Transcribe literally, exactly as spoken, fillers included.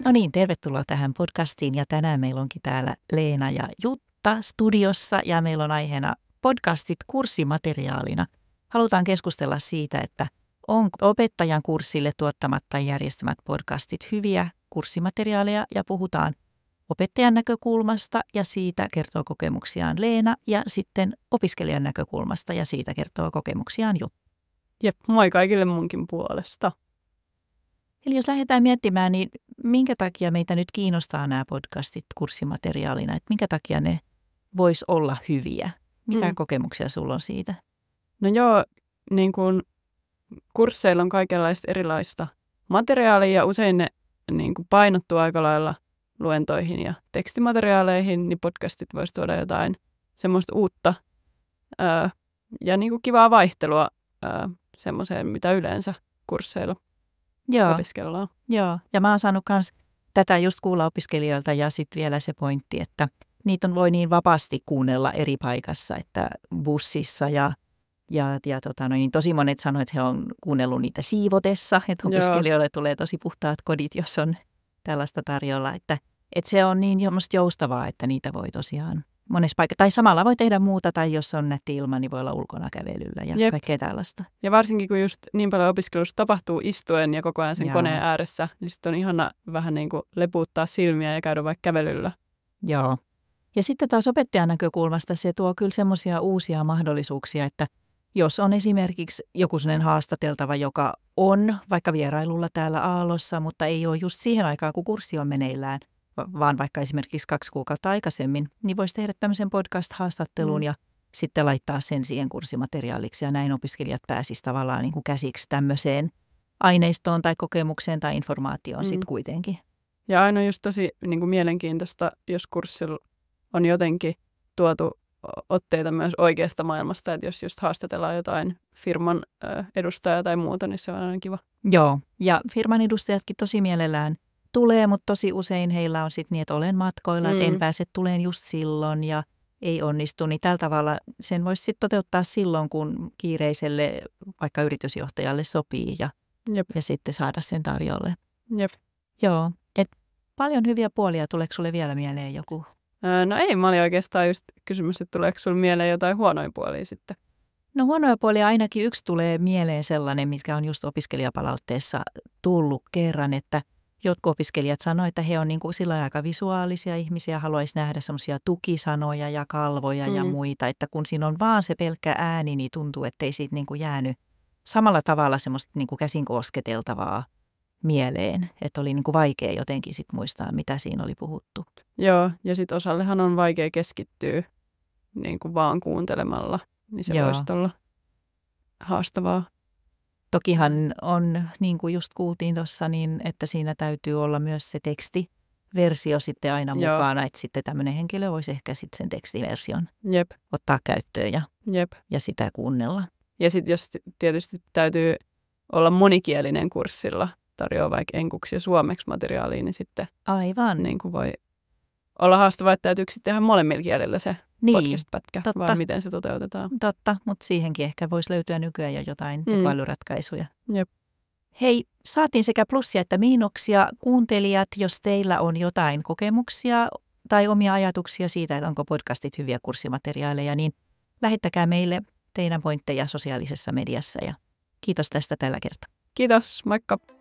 No niin, tervetuloa tähän podcastiin ja tänään meillä onkin täällä Leena ja Jutta studiossa ja meillä on aiheena podcastit kurssimateriaalina. Halutaan keskustella siitä, että onko opettajan kurssille tuottamat tai järjestämät podcastit hyviä kurssimateriaaleja ja puhutaan opettajan näkökulmasta ja siitä kertoo kokemuksiaan Leena ja sitten opiskelijan näkökulmasta ja siitä kertoo kokemuksiaan Jutta. Jep, moi kaikille munkin puolesta. Eli jos lähdetään miettimään, niin minkä takia meitä nyt kiinnostaa nämä podcastit kurssimateriaalina? Että minkä takia ne vois olla hyviä? Mitä mm. kokemuksia sulla on siitä? No joo, niin kun kursseilla on kaikenlaista erilaista materiaalia ja usein ne niin kun painottuu aika lailla luentoihin ja tekstimateriaaleihin, niin podcastit vois tuoda jotain semmoista uutta ää, ja niin kun kivaa vaihtelua ää, semmoiseen, mitä yleensä kursseilla Joo. opiskellaan. Joo, ja mä oon saanut myös tätä just kuulla opiskelijoilta ja sitten vielä se pointti, että niitä on voi niin vapaasti kuunnella eri paikassa, että bussissa ja, ja, ja tota, no niin tosi monet sanoo, että he on kuunnellut niitä siivotessa, että opiskelijoille tulee tosi puhtaat kodit, jos on tällaista tarjolla, että, että se on niin joustavaa, että niitä voi tosiaan monessa paikassa, tai samalla voi tehdä muuta, tai jos on nätti ilma, niin voi olla ulkona kävelyllä ja Jep. kaikkea tällaista. Ja varsinkin, kun just niin paljon opiskelussa tapahtuu istuen ja koko ajan sen Jaa. koneen ääressä, niin sitten on ihana vähän niin kuin lepuuttaa silmiä ja käydä vaikka kävelyllä. Joo. Ja sitten taas opettajan näkökulmasta se tuo kyllä semmoisia uusia mahdollisuuksia, että jos on esimerkiksi joku sellainen haastateltava, joka on vaikka vierailulla täällä Aallossa, mutta ei ole just siihen aikaan, kun kurssi on meneillään, vaan vaikka esimerkiksi kaksi kuukautta aikaisemmin, niin voisi tehdä tämmöisen podcast-haastattelun mm. ja sitten laittaa sen siihen kurssimateriaaliksi. Ja näin opiskelijat pääsisivät tavallaan niin kuin käsiksi tämmöiseen aineistoon tai kokemukseen tai informaatioon mm. sitten kuitenkin. Ja aina just tosi niin kuin mielenkiintoista, jos kurssilla on jotenkin tuotu otteita myös oikeasta maailmasta, että jos just haastatellaan jotain firman edustajaa tai muuta, niin se on aina kiva. Joo, ja firman edustajatkin tosi mielellään tulee, mutta tosi usein heillä on sitten niin, että olen matkoilla, mm. että en pääse tuleen just silloin ja ei onnistu. Niin tällä tavalla sen voisi sitten toteuttaa silloin, kun kiireiselle vaikka yritysjohtajalle sopii ja, ja sitten saada sen tarjolle. Jep. Joo, että paljon hyviä puolia. Tuleeko sulle vielä mieleen joku? Öö, no ei, mä olin oikeastaan just kysymys, että tuleeko sulle mieleen jotain huonoja puolia sitten? No huonoja puolia ainakin yksi tulee mieleen sellainen, mikä on just opiskelijapalautteessa tullut kerran, että jotkut opiskelijat sanoivat, että he on niin kuin sillä aika visuaalisia ihmisiä, haluaisi nähdä semmoisia tukisanoja ja kalvoja mm. ja muita, että kun siinä on vaan se pelkkä ääni, niin tuntuu, että ei siitä niin kuin jäänyt samalla tavalla semmoista niin kuin käsin kosketeltavaa mieleen, että oli niin kuin vaikea jotenkin sit muistaa, mitä siinä oli puhuttu. Joo, ja sitten osallehan on vaikea keskittyä niin kuin vaan kuuntelemalla, niin se Joo. voisi olla haastavaa. Tokihan on, niin kuin just kuultiin tuossa, niin että siinä täytyy olla myös se tekstiversio sitten aina Joo. mukana, että sitten tämmöinen henkilö voisi ehkä sitten sen tekstiversion Jep. ottaa käyttöön ja, Jep. ja sitä kuunnella. Ja sitten jos tietysti täytyy olla monikielinen kurssilla, tarjoaa vaikka enkuksi ja suomeksi materiaalia, niin sitten Aivan. Niin kuin voi olla haastavaa, että täytyykö sitten tehdä molemmilla kielillä se niin, podcast-pätkä, totta. vai miten se toteutetaan. Totta, mutta siihenkin ehkä voisi löytyä nykyään jo jotain mm. tekoälyratkaisuja. Jep. Hei, saatiin sekä plussia että miinuksia. Kuuntelijat, jos teillä on jotain kokemuksia tai omia ajatuksia siitä, että onko podcastit hyviä kurssimateriaaleja, niin lähettäkää meille teidän pointteja sosiaalisessa mediassa ja kiitos tästä tällä kertaa. Kiitos, moikka!